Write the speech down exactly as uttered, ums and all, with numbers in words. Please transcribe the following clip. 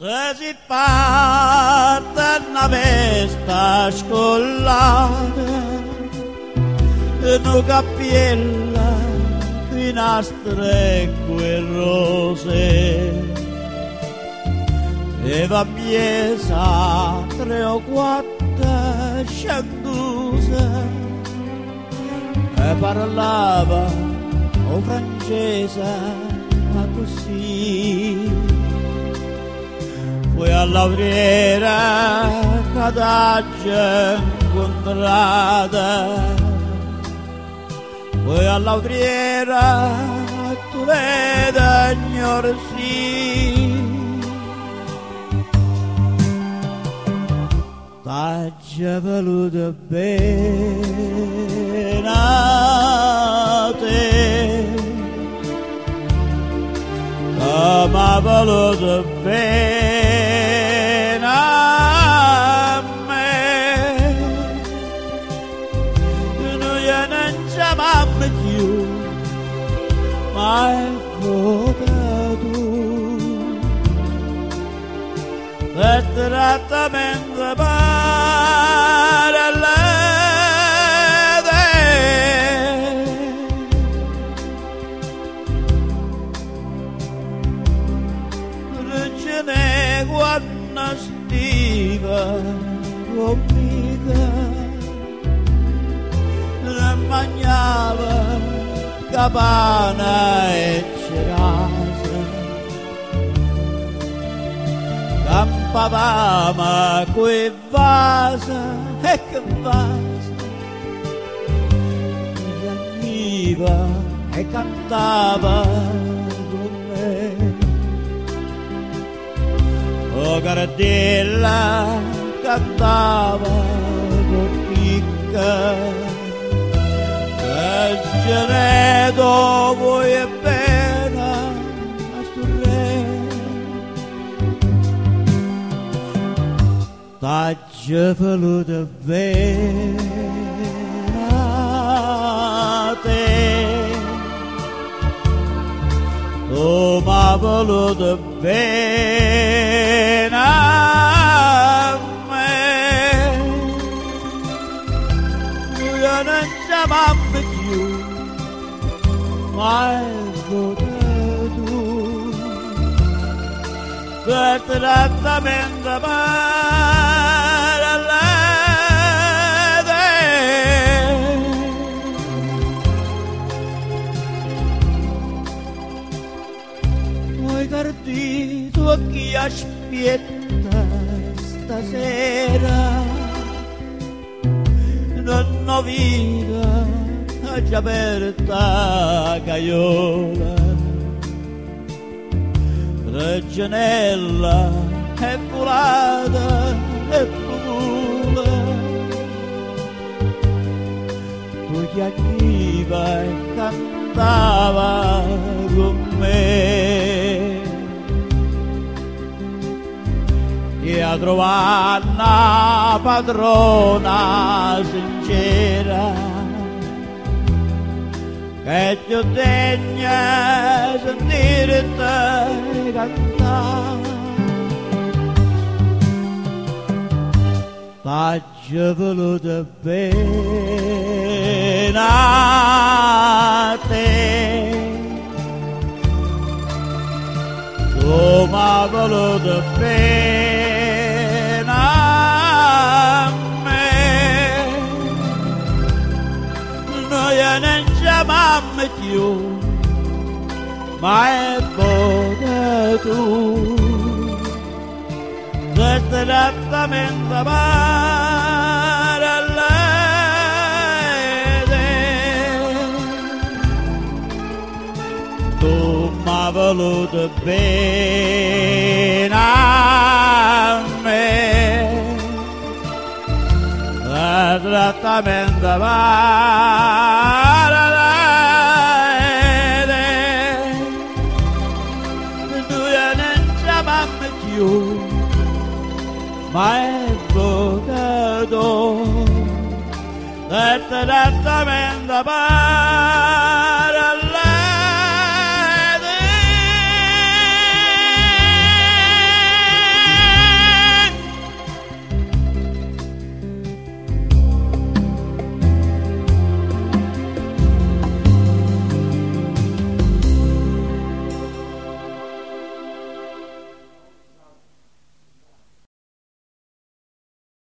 si fatta una festa scollata, una cappiella, finastre e quel rose, e va piesa tre o quattro scianduse, e parlava o francese, ma così. Poi alla lauriera cadaggia incontrata, poi alla lauriera tu vedi ignorsi, t'aggia voluto bene a te, che m'ha voluto bene a me, noi non chiamiamo più mai votato, per trattamento per lei. Regine quando stiva conmigo, ne mangiava capana e cerasa, campavamo quei vasa e che vasa, veniva e cantava con me. O Cardella cantava con picca, che geneto vuoi e bene a sto re, t'aggia voluto bene a te, tu m'ha voluto bene a me, noi non chiamiamo più mai votato, per trattamento per lei. Guardi tu chi aspetta stasera, non ho vita già aperta caiola, Reginella è volata e vola, tu chiacchiva e cantava con me, e a trovare una padrona sincera, che ti degna sentirti cantare. T'aggia voluto bene a te, tu m'ha voluto bene a me, noi non chiamiamo più mai potuto, per trattamento per lei. Tu m'ha voluto bene a me, per trattamento per lei. Noi non chiamiamo più mai votato, per trattamento per